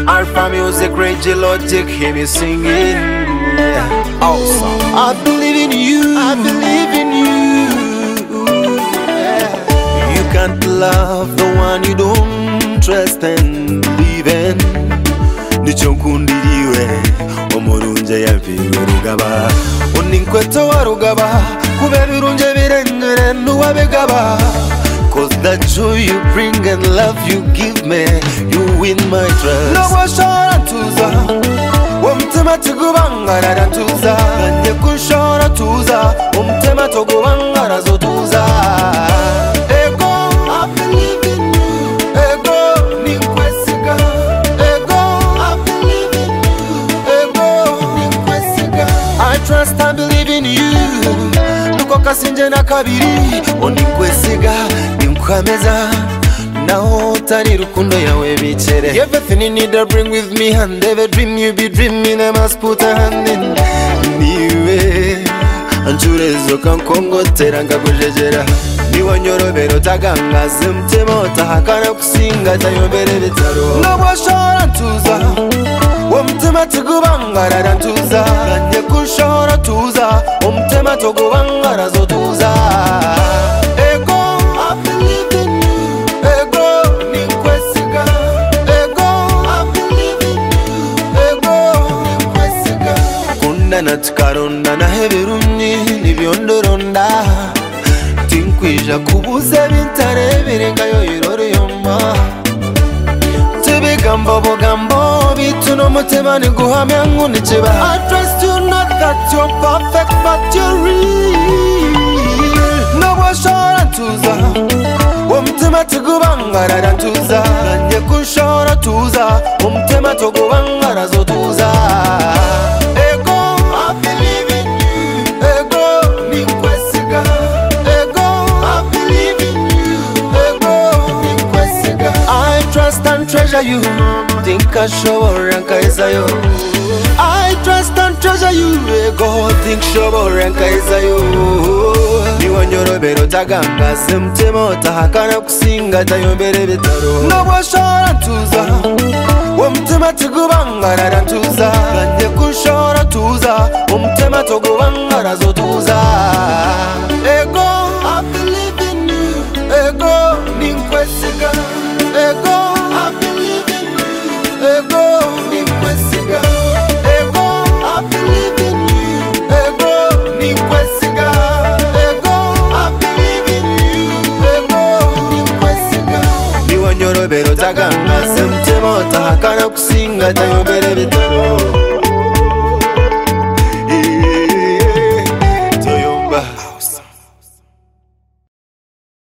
Alpha Music, Reggie Logic, hear me singing. Awesome. I believe in you. I believe in you. You can't love the one you don't trust and believe in. Nichokundiriwe omurunje yaviwe rugaba uninkweto wa rugaba kube birunje birengere nuwabegaba. Cause the joy you bring and love you give me, you win my trust. No washara tuza umtema tugubangara rantuza nanye kushara tuza umtema tugubangara zotuza. Ego I believe in you. Ego ninkwesiga. Ego I believe in you. Ego ninkwesiga. I trust and believe in you. Nuko kasinje na kabiri oninkwesiga ninkwameza naho tani rukundo yawe bichere. Everything you need to bring with me and every dream you be dreaming I must put a hand in. Niwe anjurezo kankongotera ngakujejera niwe nyorobero tagangaze mtema otahakana kusinga tayombere bitaro. Nabashara tuza umtema tugubangara rantuza nanye kushora tuza umtema tugubangara zotuza. Ego I believe in you. Ego ninkwesiga. Ego I believe in you. Ego ninkwesiga. Kunda na tukaronda na hebirunyi nibiondoronda tinkwija kubuze bintare birengayo iroriyoma tibigambo bogambo bituno mutima niguhamya nkunikiba. I trust you not that you're perfect but you're real. Nabashara tuza umtima tugubangara rantuza nanye kushora tuza umtima tugubangara zotuza. Ego I believe in you. Ego ninkwesiga. Ego I believe in you. Ego ninkwesiga. I trust and treasure you. Think I show rankaisa yo. I trust and treasure you. Ego think show rankaisa yo. Niwe nyorobero tagangaze mtema otahakana kusinga tayombere bitaro. Nabashara tuza umtema tugubangara rantuza nanye kushora tuza umtema tugubangara zotuza. Ego I believe in you. Ego ninkwesiga. Ego I believe in you. Ego ninkwesiga. Ego I believe in you. Ego ninkwesiga. Ego I believe in you. Ego ninkwesiga. Niwe nyorobero tagangaze mtema otahakana kusinga tayombere bitaro.